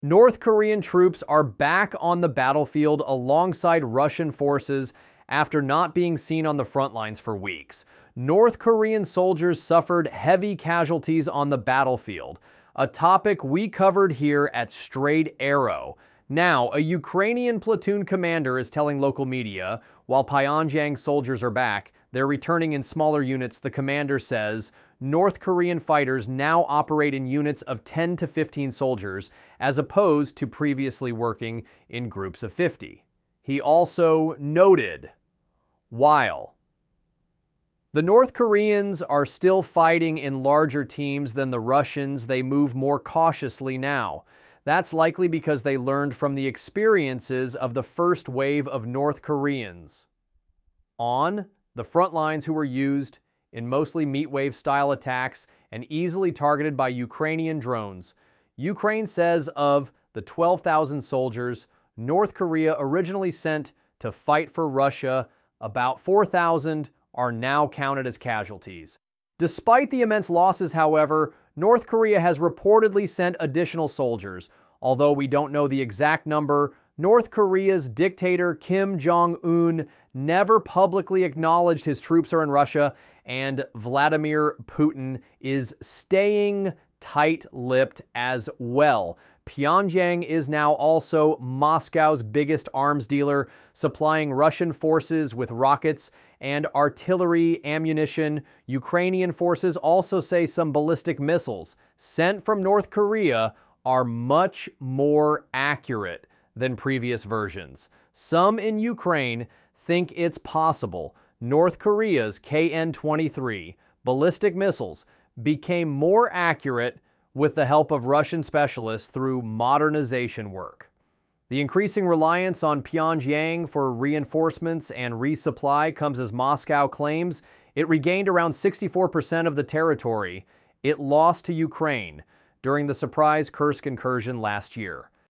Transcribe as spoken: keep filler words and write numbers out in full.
North Korean troops are back on the battlefield alongside Russian forces after not being seen on the front lines for weeks. North Korean soldiers suffered heavy casualties on the battlefield, a topic we covered here at Straight Arrow. Now, a Ukrainian platoon commander is telling local media, while Pyongyang soldiers are back, they're returning in smaller units. The commander says North Korean fighters now operate in units of ten to fifteen soldiers, as opposed to previously working in groups of fifty. He also noted, while the North Koreans are still fighting in larger teams than the Russians, they move more cautiously now. That's likely because they learned from the experiences of the first wave of North Koreans on the front lines, who were used in mostly meat wave style attacks and easily targeted by Ukrainian drones. Ukraine says of the twelve thousand soldiers North Korea originally sent to fight for Russia, about four thousand are now counted as casualties. Despite the immense losses, however, North Korea has reportedly sent additional soldiers. Although we don't know the exact number, North Korea's dictator Kim Jong-un never publicly acknowledged his troops are in Russia, and Vladimir Putin is staying tight-lipped as well. Pyongyang is now also Moscow's biggest arms dealer, supplying Russian forces with rockets and artillery ammunition. Ukrainian forces also say some ballistic missiles sent from North Korea are much more accurate than previous versions. Some in Ukraine think it's possible North Korea's K N twenty-three ballistic missiles became more accurate with the help of Russian specialists through modernization work. The increasing reliance on Pyongyang for reinforcements and resupply comes as Moscow claims it regained around sixty-four percent of the territory it lost to Ukraine during the surprise Kursk incursion last year.